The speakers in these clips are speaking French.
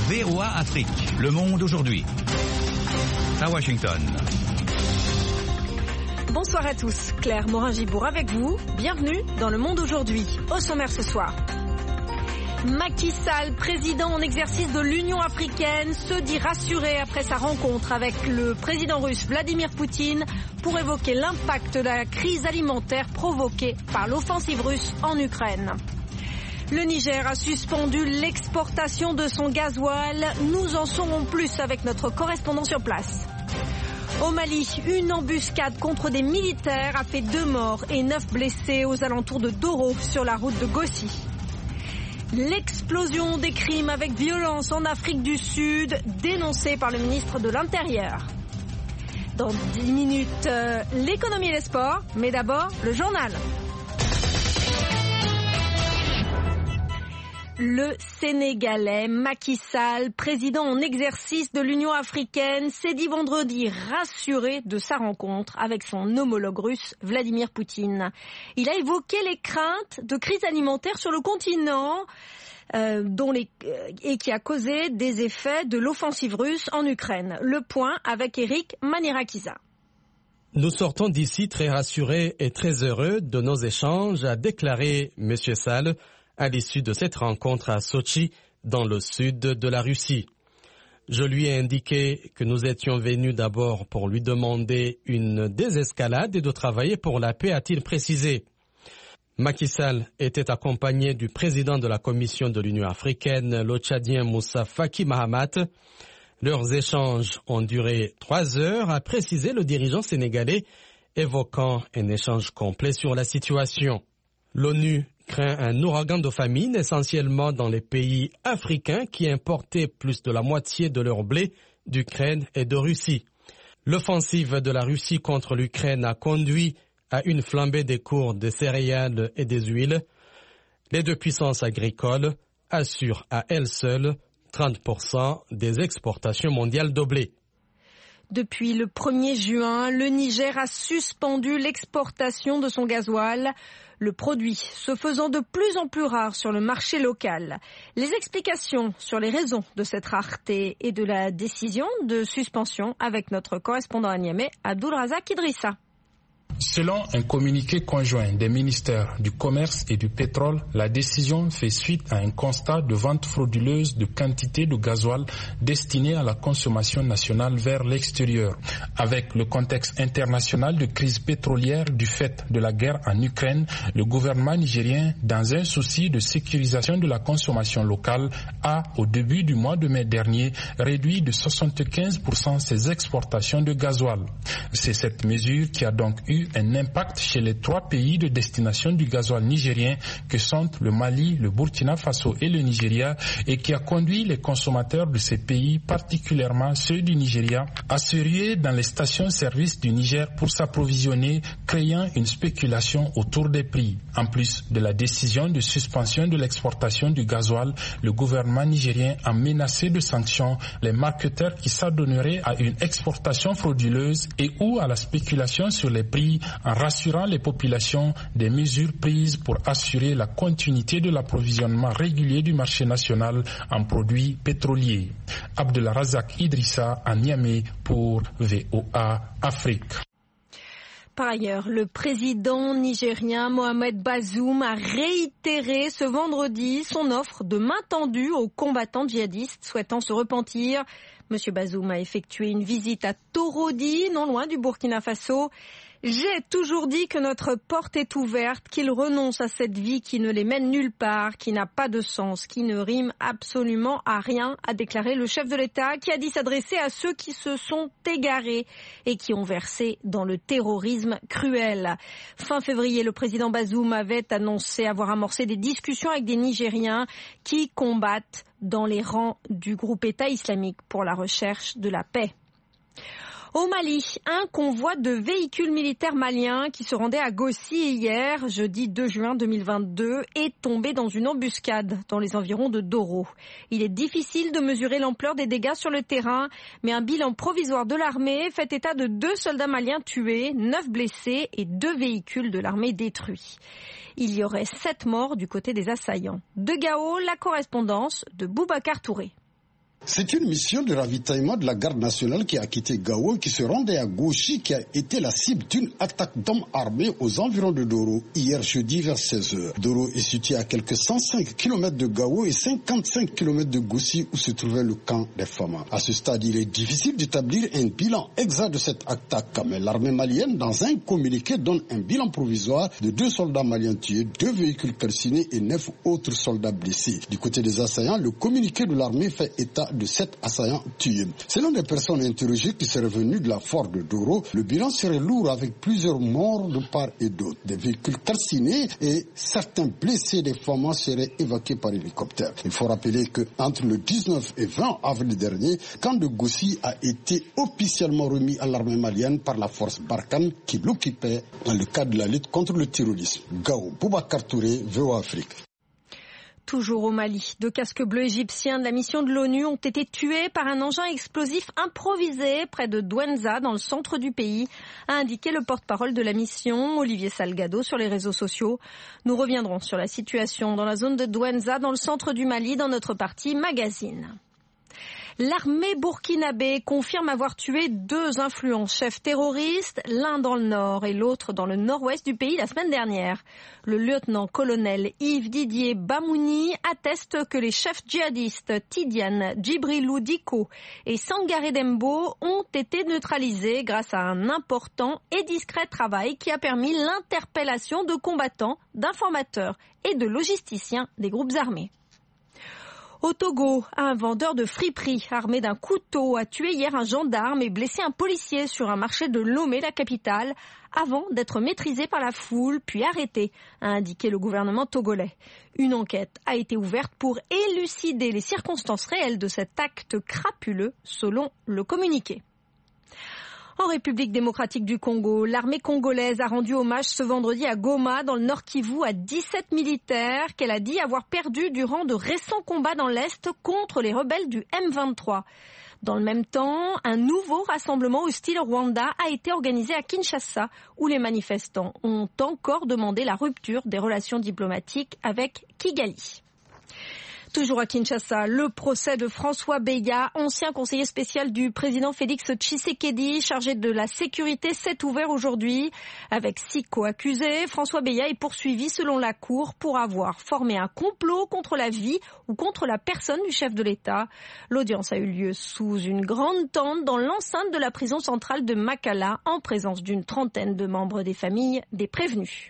VOA Afrique, le monde aujourd'hui. À Washington. Bonsoir à tous, Claire Morin-Gibourg avec vous. Bienvenue dans Le Monde aujourd'hui. Au sommaire ce soir. Macky Sall, président en exercice de l'Union africaine, se dit rassuré après sa rencontre avec le président russe Vladimir Poutine pour évoquer l'impact de la crise alimentaire provoquée par l'offensive russe en Ukraine. Le Niger a suspendu l'exportation de son gasoil. Nous en saurons plus avec notre correspondant sur place. Au Mali, une embuscade contre des militaires a fait 2 morts et 9 blessés aux alentours de Doro sur la route de Gossi. L'explosion des crimes avec violence en Afrique du Sud, dénoncée par le ministre de l'Intérieur. Dans 10 minutes, l'économie et les sports, mais d'abord le journal. Le Sénégalais Macky Sall, président en exercice de l'Union africaine, s'est dit vendredi rassuré de sa rencontre avec son homologue russe Vladimir Poutine. Il a évoqué les craintes de crise alimentaire sur le continent et qui a causé des effets de l'offensive russe en Ukraine. Le point avec Eric Manirakiza. Nous sortons d'ici très rassurés et très heureux de nos échanges, a déclaré M. Sall à l'issue de cette rencontre à Sochi, dans le sud de la Russie. Je lui ai indiqué que nous étions venus d'abord pour lui demander une désescalade et de travailler pour la paix, a-t-il précisé. Macky Sall était accompagné du président de la Commission de l'Union africaine, le Tchadien Moussa Faki Mahamat. Leurs échanges ont duré 3 heures, a précisé le dirigeant sénégalais, évoquant un échange complet sur la situation. L'ONU craint un ouragan de famine, essentiellement dans les pays africains qui importaient plus de la moitié de leur blé d'Ukraine et de Russie. L'offensive de la Russie contre l'Ukraine a conduit à une flambée des cours des céréales et des huiles. Les 2 puissances agricoles assurent à elles seules 30% des exportations mondiales de blé. Depuis le 1er juin, le Niger a suspendu l'exportation de son gasoil, le produit se faisant de plus en plus rare sur le marché local. Les explications sur les raisons de cette rareté et de la décision de suspension avec notre correspondant à Niamey, Abdulrazak Idrissa. Selon un communiqué conjoint des ministères du Commerce et du Pétrole, la décision fait suite à un constat de vente frauduleuse de quantité de gasoil destiné à la consommation nationale vers l'extérieur. Avec le contexte international de crise pétrolière du fait de la guerre en Ukraine, le gouvernement nigérien, dans un souci de sécurisation de la consommation locale, a, au début du mois de mai dernier, réduit de 75% ses exportations de gasoil. C'est cette mesure qui a donc eu un impact chez les 3 pays de destination du gasoil nigérien que sont le Mali, le Burkina Faso et le Nigeria et qui a conduit les consommateurs de ces pays, particulièrement ceux du Nigeria, à se ruer dans les stations-service du Niger pour s'approvisionner, créant une spéculation autour des prix. En plus de la décision de suspension de l'exportation du gasoil, le gouvernement nigérien a menacé de sanctions les marketeurs qui s'adonneraient à une exportation frauduleuse et ou à la spéculation sur les prix en rassurant les populations des mesures prises pour assurer la continuité de l'approvisionnement régulier du marché national en produits pétroliers. Abdulrazak Idrissa à Niamey pour VOA Afrique. Par ailleurs, le président nigérien Mohamed Bazoum a réitéré ce vendredi son offre de main tendue aux combattants djihadistes souhaitant se repentir. Monsieur Bazoum a effectué une visite à Torodi, non loin du Burkina Faso. J'ai toujours dit que notre porte est ouverte, qu'ils renoncent à cette vie qui ne les mène nulle part, qui n'a pas de sens, qui ne rime absolument à rien, a déclaré le chef de l'État, qui a dit s'adresser à ceux qui se sont égarés et qui ont versé dans le terrorisme cruel. Fin février, le président Bazoum avait annoncé avoir amorcé des discussions avec des Nigériens qui combattent dans les rangs du groupe État islamique pour la recherche de la paix. Au Mali, un convoi de véhicules militaires maliens qui se rendait à Gossi hier, jeudi 2 juin 2022, est tombé dans une embuscade dans les environs de Doro. Il est difficile de mesurer l'ampleur des dégâts sur le terrain, mais un bilan provisoire de l'armée fait état de 2 soldats maliens tués, 9 blessés et 2 véhicules de l'armée détruits. Il y aurait 7 morts du côté des assaillants. De Gao, la correspondance de Boubacar Touré. C'est une mission de ravitaillement de la garde nationale qui a quitté Gao et qui se rendait à Gauchi, qui a été la cible d'une attaque d'hommes armés aux environs de Doro hier jeudi vers 16h. Doro est situé à quelques 105 km de Gao et 55 km de Gousi où se trouvait le camp des Fama. À ce stade, il est difficile d'établir un bilan exact de cette attaque, mais l'armée malienne, dans un communiqué, donne un bilan provisoire de 2 soldats maliens tués, 2 véhicules calcinés et 9 autres soldats blessés. Du côté des assaillants, le communiqué de l'armée fait état de 7 assaillants tués. Selon des personnes interrogées qui seraient venues de la force de Doro, le bilan serait lourd avec plusieurs morts de part et d'autre. Des véhicules calcinés et certains blessés des femmes seraient évacués par hélicoptère. Il faut rappeler qu'entre le 19 et 20 avril dernier, camp de Gousi a été officiellement remis à l'armée malienne par la force Barkhane qui l'occupait dans le cadre de la lutte contre le terrorisme. Gao, Boubacar Touré, VOA Afrique. Toujours au Mali, 2 casques bleus égyptiens de la mission de l'ONU ont été tués par un engin explosif improvisé près de Douenza, dans le centre du pays, a indiqué le porte-parole de la mission, Olivier Salgado, sur les réseaux sociaux. Nous reviendrons sur la situation dans la zone de Douenza, dans le centre du Mali, dans notre partie magazine. L'armée burkinabé confirme avoir tué 2 influents chefs terroristes, l'un dans le nord et l'autre dans le nord-ouest du pays la semaine dernière. Le lieutenant-colonel Yves Didier Bamouni atteste que les chefs djihadistes Tidiane Djibrilou Diko et Sangaré Dembo ont été neutralisés grâce à un important et discret travail qui a permis l'interpellation de combattants, d'informateurs et de logisticiens des groupes armés. Au Togo, un vendeur de friperie armé d'un couteau a tué hier un gendarme et blessé un policier sur un marché de Lomé, la capitale, avant d'être maîtrisé par la foule puis arrêté, a indiqué le gouvernement togolais. Une enquête a été ouverte pour élucider les circonstances réelles de cet acte crapuleux, selon le communiqué. En République démocratique du Congo, l'armée congolaise a rendu hommage ce vendredi à Goma, dans le Nord Kivu, à 17 militaires qu'elle a dit avoir perdus durant de récents combats dans l'Est contre les rebelles du M23. Dans le même temps, un nouveau rassemblement hostile au Rwanda a été organisé à Kinshasa, où les manifestants ont encore demandé la rupture des relations diplomatiques avec Kigali. Toujours à Kinshasa, le procès de François Beya, ancien conseiller spécial du président Félix Tshisekedi, chargé de la sécurité, s'est ouvert aujourd'hui. Avec 6 co-accusés, François Beya est poursuivi selon la Cour pour avoir formé un complot contre la vie ou contre la personne du chef de l'État. L'audience a eu lieu sous une grande tente dans l'enceinte de la prison centrale de Makala, en présence d'une trentaine de membres des familles des prévenus.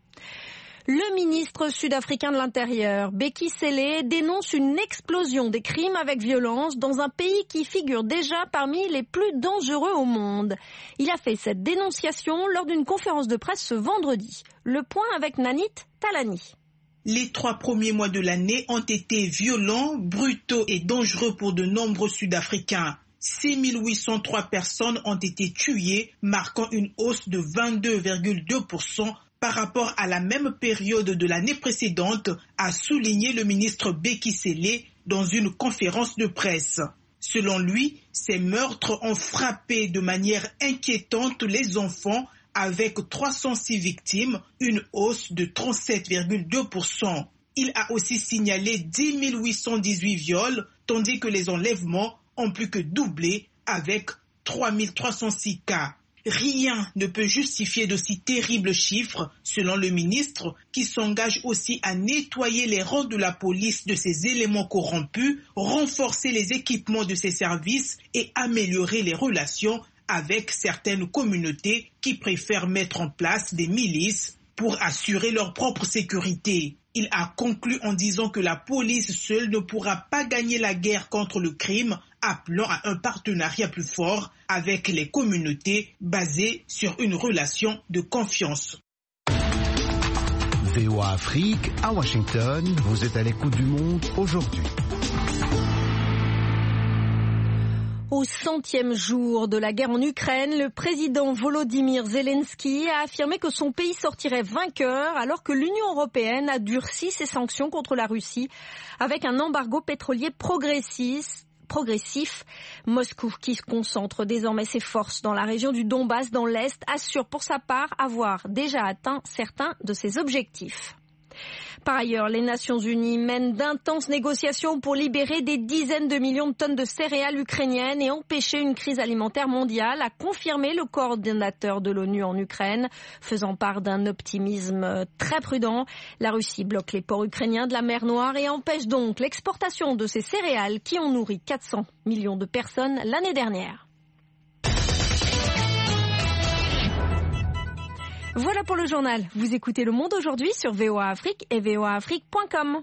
Le ministre sud-africain de l'Intérieur, Bheki Cele, dénonce une explosion des crimes avec violence dans un pays qui figure déjà parmi les plus dangereux au monde. Il a fait cette dénonciation lors d'une conférence de presse ce vendredi. Le point avec Nanit Talani. Les 3 premiers mois de l'année ont été violents, brutaux et dangereux pour de nombreux Sud-Africains. 6803 personnes ont été tuées, marquant une hausse de 22,2% par rapport à la même période de l'année précédente, a souligné le ministre Bheki Cele dans une conférence de presse. Selon lui, ces meurtres ont frappé de manière inquiétante les enfants, avec 306 victimes, une hausse de 37,2%. Il a aussi signalé 10 818 viols, tandis que les enlèvements ont plus que doublé, avec 3 306 cas. Rien ne peut justifier de si terribles chiffres, selon le ministre, qui s'engage aussi à nettoyer les rangs de la police de ces éléments corrompus, renforcer les équipements de ces services et améliorer les relations avec certaines communautés qui préfèrent mettre en place des milices pour assurer leur propre sécurité. Il a conclu en disant que la police seule ne pourra pas gagner la guerre contre le crime, appelant à un partenariat plus fort avec les communautés basé sur une relation de confiance. VOA Afrique, à Washington, vous êtes à l'écoute du monde aujourd'hui. Au 100e jour de la guerre en Ukraine, le président Volodymyr Zelensky a affirmé que son pays sortirait vainqueur alors que l'Union européenne a durci ses sanctions contre la Russie avec un embargo pétrolier progressif. Moscou, qui concentre désormais ses forces dans la région du Donbass dans l'Est, assure pour sa part avoir déjà atteint certains de ses objectifs. Par ailleurs, les Nations Unies mènent d'intenses négociations pour libérer des dizaines de millions de tonnes de céréales ukrainiennes et empêcher une crise alimentaire mondiale, a confirmé le coordinateur de l'ONU en Ukraine, faisant part d'un optimisme très prudent. La Russie bloque les ports ukrainiens de la mer Noire et empêche donc l'exportation de ces céréales qui ont nourri 400 millions de personnes l'année dernière. Voilà pour le journal. Vous écoutez Le Monde aujourd'hui sur VOA Afrique et voaafrique.com.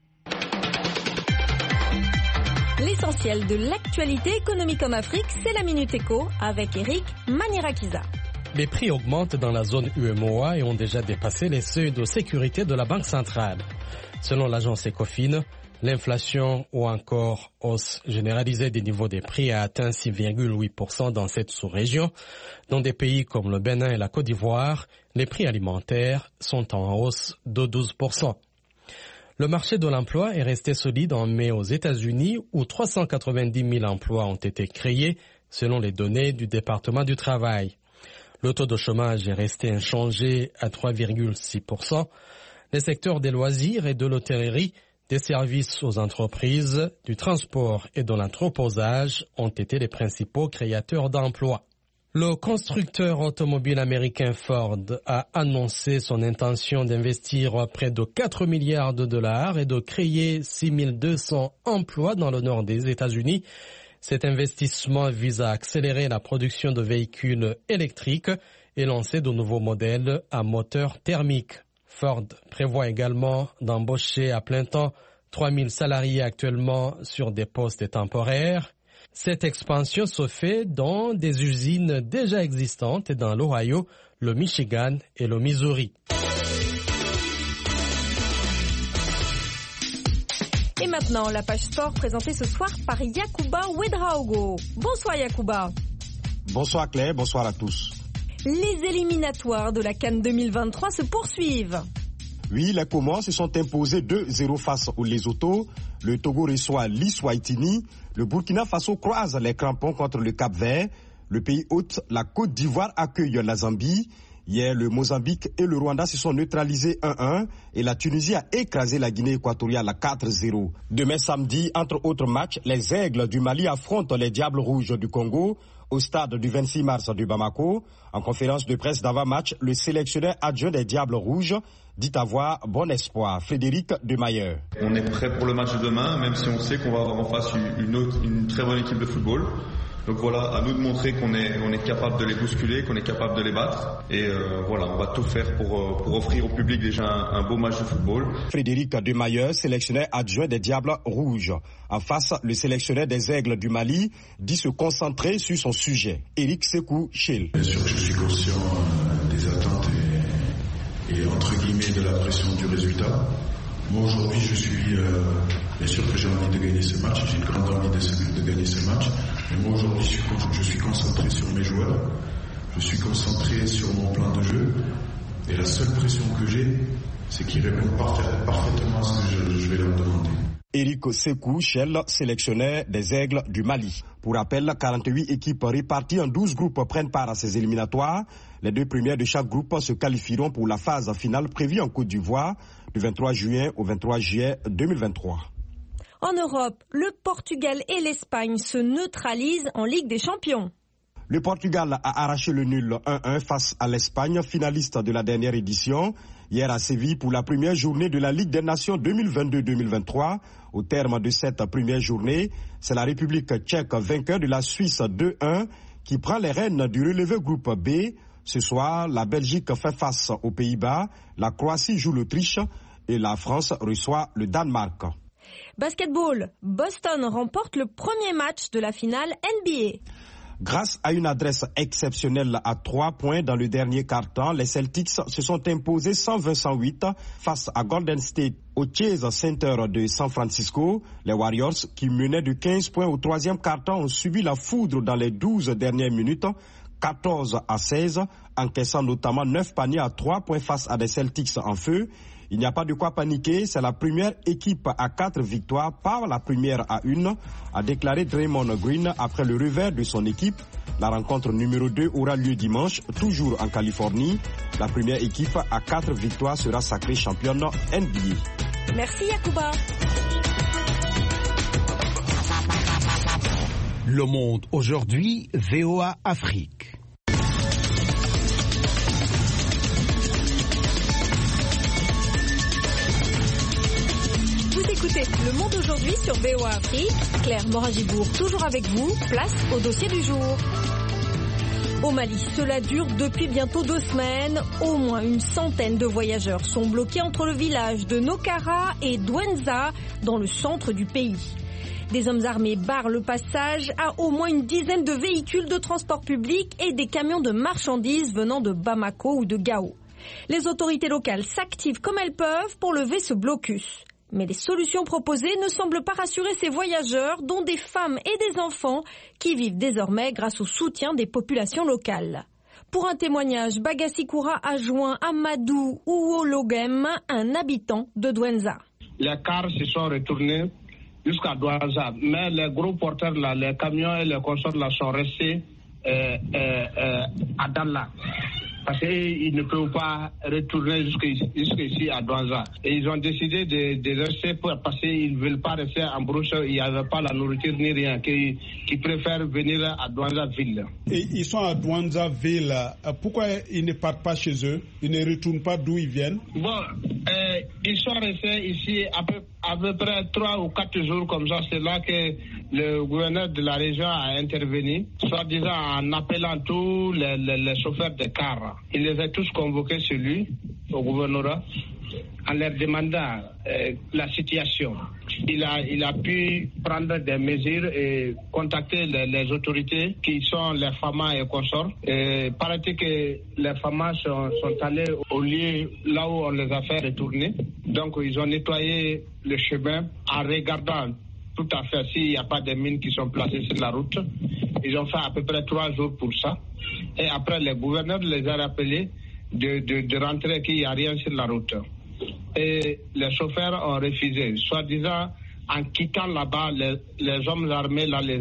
L'essentiel de l'actualité économique en Afrique, c'est la Minute Éco avec Eric Manirakiza. Les prix augmentent dans la zone UEMOA et ont déjà dépassé les seuils de sécurité de la Banque centrale. Selon l'agence Ecofin, l'inflation ou encore hausse généralisée des niveaux des prix a atteint 6,8% dans cette sous-région. Dans des pays comme le Bénin et la Côte d'Ivoire, les prix alimentaires sont en hausse de 12%. Le marché de l'emploi est resté solide en mai aux États-Unis où 390 000 emplois ont été créés selon les données du département du travail. Le taux de chômage est resté inchangé à 3,6%. Les secteurs des loisirs et de l'hôtellerie, des services aux entreprises, du transport et de l'entreposage ont été les principaux créateurs d'emplois. Le constructeur automobile américain Ford a annoncé son intention d'investir près de 4 milliards de dollars et de créer 6 200 emplois dans le nord des États-Unis. Cet investissement vise à accélérer la production de véhicules électriques et lancer de nouveaux modèles à moteur thermique. Ford prévoit également d'embaucher à plein temps 3 000 salariés actuellement sur des postes temporaires. Cette expansion se fait dans des usines déjà existantes dans l'Ohio, le Michigan et le Missouri. Et maintenant, la page sport présentée ce soir par Yacouba Ouedraogo. Bonsoir Yacouba. Bonsoir Claire, bonsoir à tous. Les éliminatoires de la CAN 2023 se poursuivent. Oui, les Comores se sont imposés 2-0 face aux Lesotho. Le Togo reçoit l'Iswaitini. Le Burkina Faso croise les crampons contre le Cap-Vert. Le pays hôte, la Côte d'Ivoire, accueille la Zambie. Hier, le Mozambique et le Rwanda se sont neutralisés 1-1 et la Tunisie a écrasé la Guinée équatoriale à 4-0. Demain samedi, entre autres matchs, les Aigles du Mali affrontent les Diables Rouges du Congo au stade du 26 mars du Bamako. En conférence de presse d'avant-match, le sélectionneur adjoint des Diables Rouges dit avoir bon espoir. Frédéric Demayer. On est prêt pour le match de demain, même si on sait qu'on va avoir en face une très bonne équipe de football. Donc voilà, à nous de montrer qu'on est capable de les bousculer, qu'on est capable de les battre. Et voilà, on va tout faire pour offrir au public déjà un beau match de football. Frédéric Demayer, sélectionneur adjoint des Diables Rouges. En face, le sélectionneur des Aigles du Mali dit se concentrer sur son sujet. Éric Sekou Chil. Bien sûr que je suis conscient des attentes et entre guillemets de la pression du résultat. Moi aujourd'hui je suis bien sûr que j'ai envie de gagner ce match, j'ai une grande envie de gagner ce match, mais moi aujourd'hui je suis concentré sur mes joueurs, je suis concentré sur mon plan de jeu et la seule pression que j'ai c'est qu'ils répondent parfaitement à ce que je vais leur demander. Éric Sekou Chel, sélectionneur des Aigles du Mali. Pour rappel, 48 équipes réparties en 12 groupes prennent part à ces éliminatoires. Les 2 premières de chaque groupe se qualifieront pour la phase finale prévue en Côte d'Ivoire du 23 juin au 23 juillet 2023. En Europe, le Portugal et l'Espagne se neutralisent en Ligue des Champions. Le Portugal a arraché le nul 1-1 face à l'Espagne, finaliste de la dernière édition. Hier à Séville pour la première journée de la Ligue des Nations 2022-2023. Au terme de cette première journée, c'est la République tchèque, vainqueur de la Suisse 2-1, qui prend les rênes du relevé groupe B. Ce soir, la Belgique fait face aux Pays-Bas, la Croatie joue l'Autriche et la France reçoit le Danemark. Basketball, Boston remporte le premier match de la finale NBA. Grâce à une adresse exceptionnelle à 3 points dans le dernier quart-temps, les Celtics se sont imposés 120-108 face à Golden State au Chase Center de San Francisco. Les Warriors, qui menaient de 15 points au troisième quart-temps, ont subi la foudre dans les 12 dernières minutes, 14-16, encaissant notamment 9 paniers à 3 points face à des Celtics en feu. Il n'y a pas de quoi paniquer, c'est la première équipe à 4 victoires, pas la première à 1, a déclaré Draymond Green après le revers de son équipe. La rencontre numéro 2 aura lieu dimanche, toujours en Californie. La première équipe à 4 victoires sera sacrée championne NBA. Merci Yacouba. Le Monde aujourd'hui, VOA Afrique. Vous écoutez Le Monde aujourd'hui sur VOA Afrique. Claire Moragibourg toujours avec vous. Place au dossier du jour. Au Mali, cela dure depuis bientôt 2 semaines. Au moins une centaine de voyageurs sont bloqués entre le village de Nokara et Douenza, dans le centre du pays. Des hommes armés barrent le passage à au moins une dizaine de véhicules de transport public et des camions de marchandises venant de Bamako ou de Gao. Les autorités locales s'activent comme elles peuvent pour lever ce blocus. Mais les solutions proposées ne semblent pas rassurer ces voyageurs, dont des femmes et des enfants, qui vivent désormais grâce au soutien des populations locales. Pour un témoignage, Bagassi-Koura a joint Amadou Ouologem, un habitant de Douenza. Les cars se sont retournés jusqu'à Douenza, mais les gros porteurs, là, les camions et les consorts là, sont restés à Dalla. Parce qu'ils ne peuvent pas retourner jusqu'ici à Douenza. Et ils ont décidé de rester parce qu'ils ne veulent pas rester en brousse. Il n'y avait pas la nourriture ni rien. Qu'ils préfèrent venir à Douenza ville. Et ils sont à Douenza ville. Pourquoi ils ne partent pas chez eux? Ils ne retournent pas d'où ils viennent? Bon, ils sont restés ici à peu près 3 ou 4 jours comme ça. C'est là que le gouverneur de la région a intervenu, soi-disant en appelant tous les chauffeurs de cars. Il les a tous convoqués chez lui, au gouvernorat, en leur demandant la situation. Il a pu prendre des mesures et contacter les autorités qui sont les FAMA et consorts. Paraît-il que les FAMA sont allés au lieu là où on les a fait retourner. Donc ils ont nettoyé le chemin en regardant tout à fait s'il n'y a pas de mines qui sont placées sur la route. Ils ont fait à peu près 3 jours pour ça. Et après, le gouverneur les a rappelés de rentrer, qu'il n'y a rien sur la route. Et les chauffeurs ont refusé, soi-disant, en quittant là-bas, les hommes armés là, les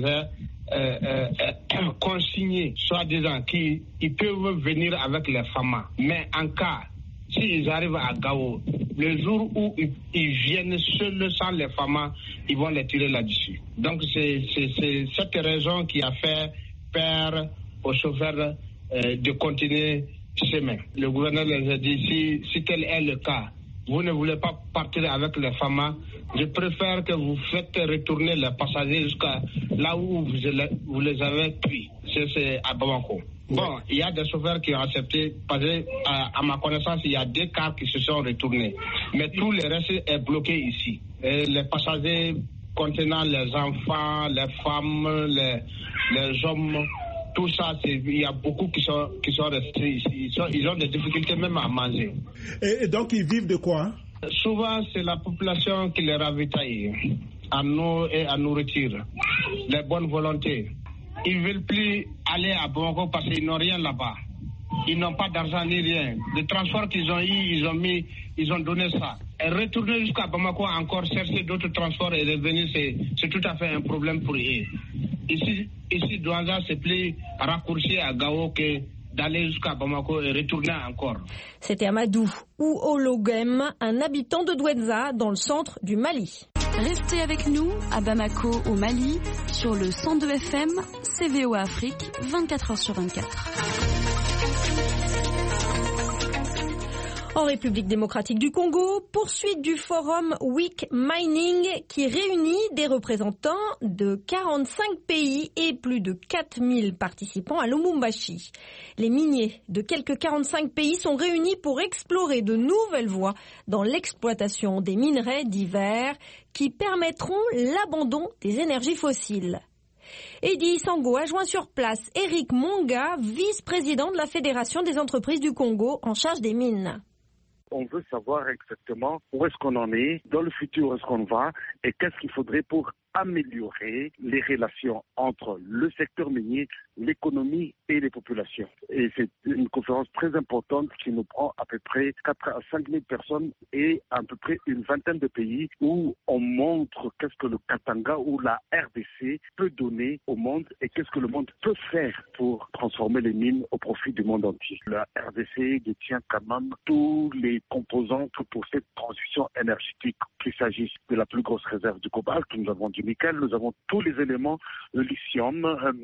ont consignés, soi-disant qu'ils peuvent venir avec les FAMA. Mais en cas, s'ils arrivent à Gao, le jour où ils viennent seuls sans les FAMA, ils vont les tirer là-dessus. Donc c'est cette raison qui a fait peur aux chauffeurs de continuer chemin. Le gouverneur les a dit, si tel est le cas, vous ne voulez pas partir avec les FAMA, je préfère que vous faites retourner les passagers jusqu'à là où vous les avez pris. C'est à Bamako. Bon, il y a des chauffeurs qui ont accepté, parce que, à ma connaissance, il y a 2 cars qui se sont retournés. Mais tout le reste est bloqué ici. Et les passagers contenant les enfants, les femmes, les hommes, tout ça, il y a beaucoup qui sont restés ici. Ils ont des difficultés même à manger. Et donc, ils vivent de quoi? Souvent, c'est la population qui les ravitaille en eau et en nourriture. Les bonnes volontés. Ils ne veulent plus aller à Bamako parce qu'ils n'ont rien là-bas. Ils n'ont pas d'argent ni rien. Le transport qu'ils ont eu, ils ont donné ça. Et retourner jusqu'à Bamako encore, chercher d'autres transports et revenir, c'est tout à fait un problème pour eux. Ici, Douenza, c'est plus raccourci à Gao que d'aller jusqu'à Bamako et retourner encore. C'était Amadou Ouologem, un habitant de Douenza dans le centre du Mali. Restez avec nous à Bamako au Mali sur le 102 FM, VOA Afrique, 24h sur 24. En République démocratique du Congo, poursuite du forum Week Mining qui réunit des représentants de 45 pays et plus de 4000 participants à Lubumbashi. Les miniers de quelques 45 pays sont réunis pour explorer de nouvelles voies dans l'exploitation des minerais divers qui permettront l'abandon des énergies fossiles. Eddy Sango a joint sur place Eric Monga, vice-président de la Fédération des entreprises du Congo en charge des mines. On veut savoir exactement où est-ce qu'on en est, dans le futur où est-ce qu'on va et qu'est-ce qu'il faudrait pour améliorer les relations entre le secteur minier, l'économie et les populations. Et c'est une conférence très importante qui nous prend à peu près 4 à 5 000 personnes et à peu près une vingtaine de pays où on montre qu'est-ce que le Katanga ou la RDC peut donner au monde et qu'est-ce que le monde peut faire pour transformer les mines au profit du monde entier. La RDC détient quand même tous les composants pour cette transition énergétique, qu'il s'agisse de la plus grosse réserve du cobalt, nous avons du nickel, nous avons tous les éléments, le lithium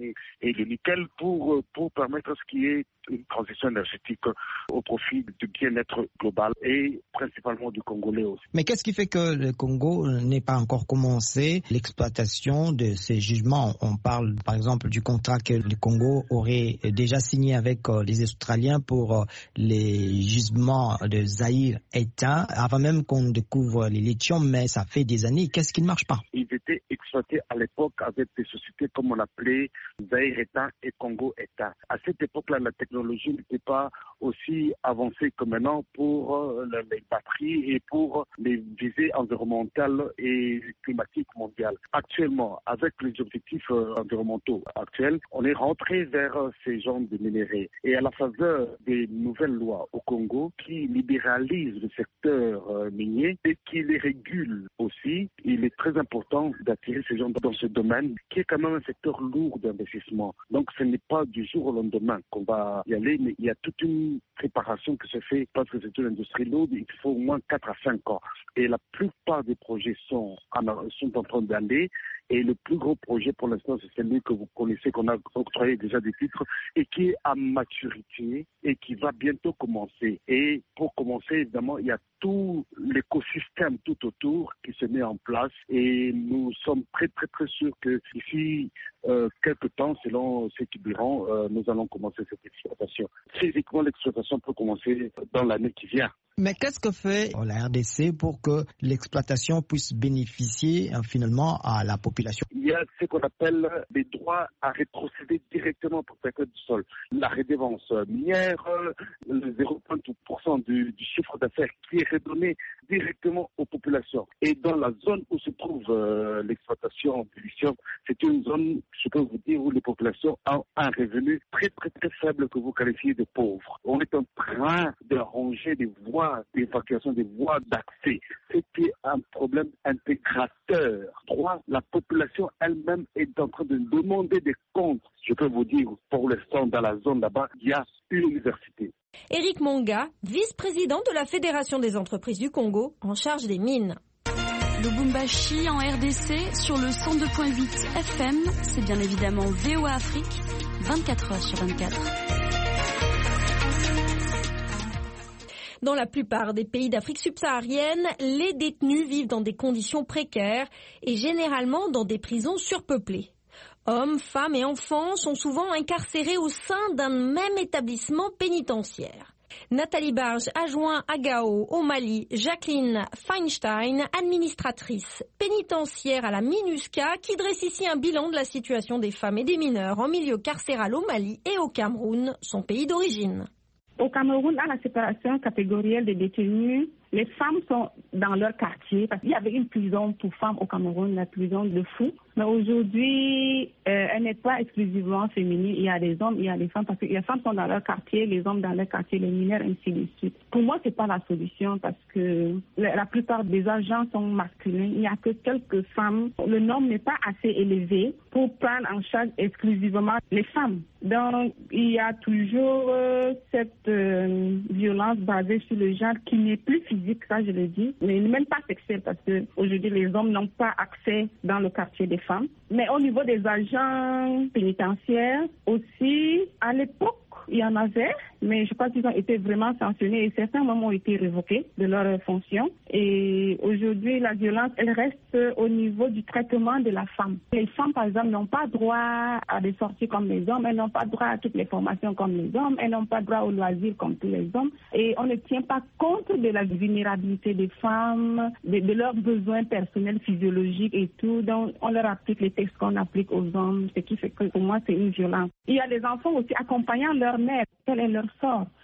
et le nickel pour permettre ce qui est une transition énergétique au profit du bien-être global et principalement du Congolais aussi. Mais qu'est-ce qui fait que le Congo n'ait pas encore commencé l'exploitation de ces gisements? On parle par exemple du contrat que le Congo aurait déjà signé avec les Australiens pour les gisements de Zaïre éteints, avant même qu'on découvre les lithium, mais ça fait des années. Qu'est-ce qui ne marche pas? Ils étaient exploités à l'époque avec des sociétés comme on l'appelait Zaïre éteint et Congo éteint. À cette époque-là, la technologie n'était pas aussi avancée que maintenant pour les batteries et pour les visées environnementales et climatiques mondiales. Actuellement, avec les objectifs environnementaux actuels, on est rentré vers ces genres de minéraux. Et à la faveur des nouvelles lois au Congo qui libéralisent le secteur minier et qui les régulent aussi, il est très important d'attirer ces gens dans ce domaine qui est quand même un secteur lourd d'investissement. Donc ce n'est pas du jour au lendemain qu'on va y aller, mais il y a toute une préparation qui se fait parce que c'est une industrie lourde, il faut au moins 4 à 5 ans. Et la plupart des projets sont en train d'aller. Et le plus gros projet pour l'instant, c'est celui que vous connaissez, qu'on a octroyé déjà des titres et qui est à maturité et qui va bientôt commencer. Et pour commencer, évidemment, il y a tout l'écosystème tout autour qui se met en place et nous sommes très sûrs que d'ici quelques temps, selon ceux qui diront, nous allons commencer cette exploitation. Physiquement, l'exploitation peut commencer dans l'année qui vient. Mais qu'est-ce que fait la RDC pour que l'exploitation puisse bénéficier finalement à la population? Il y a ce qu'on appelle des droits à rétrocéder directement au propriétaire du sol. La redevance minière, le 0,2% du chiffre d'affaires qui est redonné directement aux populations. Et dans la zone où se trouve l'exploitation du lithium, c'est une zone, je peux vous dire, où les populations ont un revenu très faible que vous qualifiez de pauvre. On est en train d'arranger des voies d'évacuation, des voies d'accès. C'était un problème intégrateur. 3. La population elle-même est en train de demander des comptes. Je peux vous dire, pour l'instant, dans la zone là-bas, il y a une université. Éric Monga, vice-président de la Fédération des entreprises du Congo, en charge des mines. Lubumbashi en RDC sur le 102.8 FM, c'est bien évidemment VOA Afrique, 24 heures sur 24. Dans la plupart des pays d'Afrique subsaharienne, les détenus vivent dans des conditions précaires et généralement dans des prisons surpeuplées. Hommes, femmes et enfants sont souvent incarcérés au sein d'un même établissement pénitentiaire. Nathalie Barge a joint à Gao, au Mali, Jacqueline Feinstein, administratrice pénitentiaire à la MINUSCA, qui dresse ici un bilan de la situation des femmes et des mineurs en milieu carcéral au Mali et au Cameroun, son pays d'origine. Au Cameroun, à la séparation catégorielle des détenus, les femmes sont dans leur quartier. Parce qu'il y avait une prison pour femmes au Cameroun, la prison de Fou. Mais aujourd'hui, elle n'est pas exclusivement féminine. Il y a des hommes, il y a des femmes. Parce que les femmes sont dans leur quartier, les hommes dans leur quartier, les mineurs, ainsi de suite. Pour moi, c'est pas la solution parce que la plupart des agents sont masculins. Il n'y a que quelques femmes. Le nombre n'est pas assez élevé pour prendre en charge exclusivement les femmes. Donc, il y a toujours cette violence basée sur le genre qui n'est plus physique, ça je le dis, mais même pas sexuelle parce que aujourd'hui les hommes n'ont pas accès dans le quartier des femmes. Mais au niveau des agents pénitentiaires aussi, à l'époque, il y en avait, mais je crois qu'ils ont été vraiment sanctionnés et certains moments ont été révoqués de leur fonction. Et aujourd'hui, la violence, elle reste au niveau du traitement de la femme. Les femmes, par exemple, n'ont pas droit à des sorties comme les hommes, elles n'ont pas droit à toutes les formations comme les hommes, elles n'ont pas droit aux loisirs comme tous les hommes. Et on ne tient pas compte de la vulnérabilité des femmes, de leurs besoins personnels, physiologiques et tout. Donc, on leur applique les textes qu'on applique aux hommes, ce qui fait que pour moi, c'est une violence. Il y a des enfants aussi accompagnant leur mère, quel est leur sort?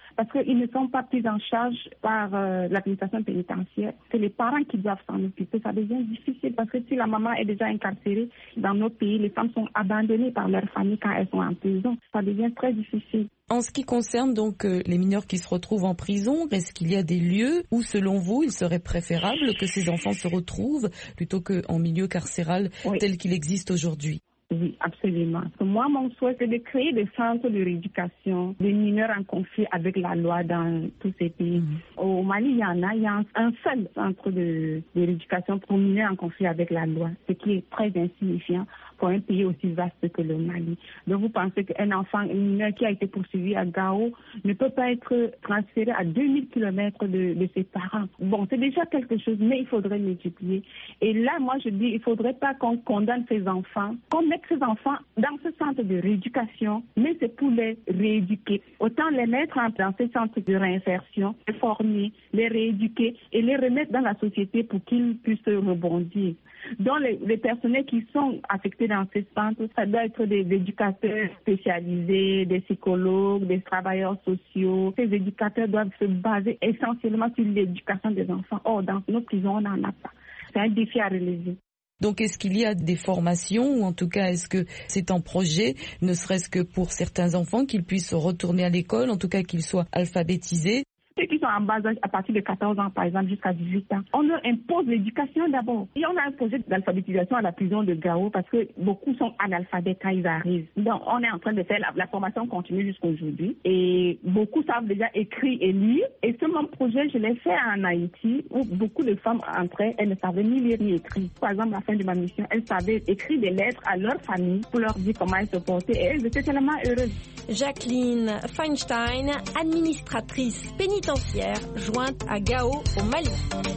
parce qu'ils ne sont pas pris en charge par l'administration pénitentiaire. C'est les parents qui doivent s'en occuper. Ça devient difficile parce que si la maman est déjà incarcérée, dans nos pays, les femmes sont abandonnées par leur famille quand elles sont en prison. Ça devient très difficile. En ce qui concerne donc les mineurs qui se retrouvent en prison, est-ce qu'il y a des lieux où, selon vous, il serait préférable que ces enfants se retrouvent plutôt qu'en milieu carcéral tel qu'il existe aujourd'hui? Oui, absolument. Parce que moi, mon souhait, c'est de créer des centres de rééducation des mineurs en conflit avec la loi dans tous ces pays. Au Mali, il y a un seul centre de rééducation pour mineurs en conflit avec la loi, ce qui est très insignifiant pour un pays aussi vaste que le Mali. Donc vous pensez qu'un enfant, un mineur qui a été poursuivi à Gao ne peut pas être transféré à 2000 km de ses parents. Bon, c'est déjà quelque chose, mais il faudrait multiplier. Et là, moi, je dis, il ne faudrait pas qu'on condamne ces enfants, qu'on mette ces enfants dans ce centre de rééducation, mais c'est pour les rééduquer. Autant les mettre dans ces centres de réinsertion, les former, les rééduquer et les remettre dans la société pour qu'ils puissent rebondir. Donc les personnels qui sont affectés dans ces centres, ça doit être des éducateurs spécialisés, des psychologues, des travailleurs sociaux. Ces éducateurs doivent se baser essentiellement sur l'éducation des enfants. Or, dans nos prisons, on n'en a pas. C'est un défi à relever. Donc, est-ce qu'il y a des formations ou en tout cas, est-ce que c'est un projet, ne serait-ce que pour certains enfants, qu'ils puissent retourner à l'école, en tout cas qu'ils soient alphabétisés? Ceux qui sont en bas âge, à partir de 14 ans, par exemple, jusqu'à 18 ans, on leur impose l'éducation d'abord. Et on a un projet d'alphabétisation à la prison de Gao parce que beaucoup sont analphabètes quand ils arrivent. Donc, on est en train de faire la formation continue jusqu'à aujourd'hui. Et beaucoup savent déjà écrire et lire. Et ce même projet, je l'ai fait en Haïti, où beaucoup de femmes entraient, elles ne savaient ni lire ni écrire. Par exemple, à la fin de ma mission, elles savaient écrire des lettres à leur famille pour leur dire comment elles se portaient. Et elles étaient tellement heureuses. Jacqueline Feinstein, administratrice pénitentiaire, jointe à Gao au Mali.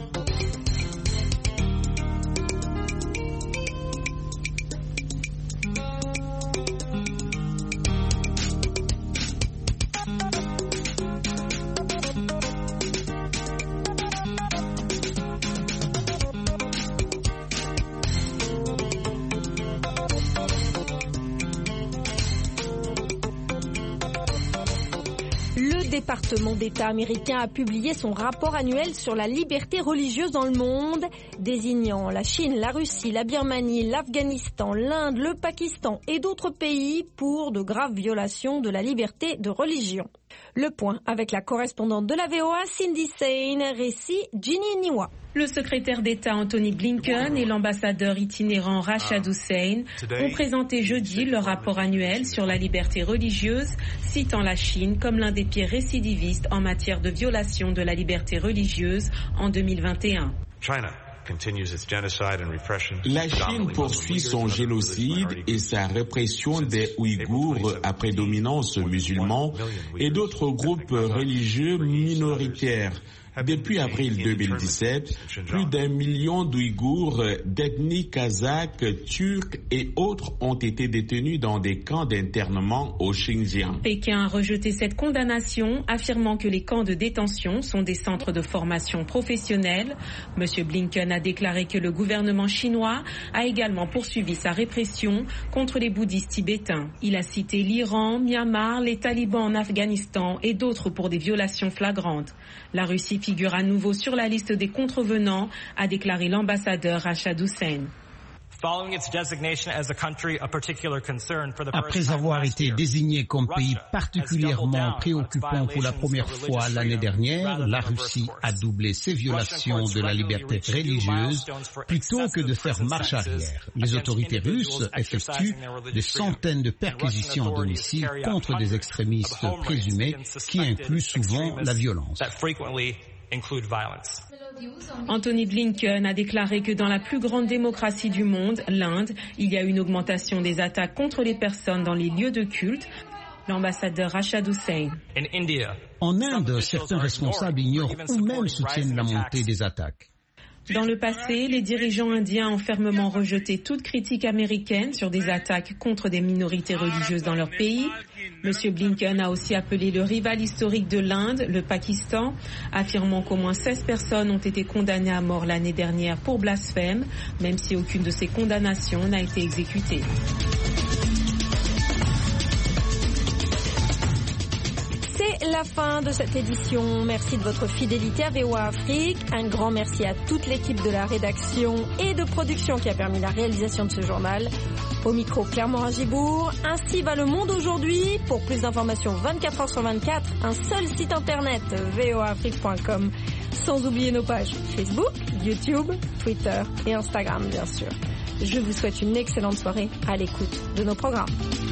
Le département d'État américain a publié son rapport annuel sur la liberté religieuse dans le monde, désignant la Chine, la Russie, la Birmanie, l'Afghanistan, l'Inde, le Pakistan et d'autres pays pour de graves violations de la liberté de religion. Le point avec la correspondante de la VOA, Cindy Sain, récit Ginny Niwa. Le secrétaire d'État Anthony Blinken et l'ambassadeur itinérant Rashad Hussain ont présenté jeudi leur rapport annuel sur la liberté religieuse, citant la Chine comme l'un des pires récidivistes en matière de violation de la liberté religieuse en 2021. La Chine poursuit son génocide et sa répression des Ouïghours à prédominance musulmane et d'autres groupes religieux minoritaires. Depuis avril 2017, plus d'1 million d'Ouïghours d'ethnie kazakh, turcs et autres ont été détenus dans des camps d'internement au Xinjiang. Pékin a rejeté cette condamnation, affirmant que les camps de détention sont des centres de formation professionnelle. M. Blinken a déclaré que le gouvernement chinois a également poursuivi sa répression contre les bouddhistes tibétains. Il a cité l'Iran, Myanmar, les talibans en Afghanistan et d'autres pour des violations flagrantes. La Russie figure à nouveau sur la liste des contrevenants, a déclaré l'ambassadeur Rashad Hussain. Après avoir été désigné comme pays particulièrement préoccupant pour la première fois l'année dernière, la Russie a doublé ses violations de la liberté religieuse plutôt que de faire marche arrière. Les autorités russes effectuent des centaines de perquisitions à domicile contre des extrémistes présumés qui incluent souvent la violence. Anthony Blinken a déclaré que dans la plus grande démocratie du monde, l'Inde, il y a une augmentation des attaques contre les personnes dans les lieux de culte. L'ambassadeur Rashad Hussain. En Inde, certains responsables ignorent ou même soutiennent la montée des attaques. Dans le passé, les dirigeants indiens ont fermement rejeté toute critique américaine sur des attaques contre des minorités religieuses dans leur pays. M. Blinken a aussi appelé le rival historique de l'Inde, le Pakistan, affirmant qu'au moins 16 personnes ont été condamnées à mort l'année dernière pour blasphème, même si aucune de ces condamnations n'a été exécutée. la fin de cette édition. Merci de votre fidélité à VOA Afrique. Un grand merci à toute l'équipe de la rédaction et de production qui a permis la réalisation de ce journal. Au micro, Claire Morin-Gibourg. Ainsi va le monde aujourd'hui. Pour plus d'informations 24 heures sur 24, un seul site internet, voaafrique.com. Sans oublier nos pages Facebook, YouTube, Twitter et Instagram, bien sûr. Je vous souhaite une excellente soirée à l'écoute de nos programmes.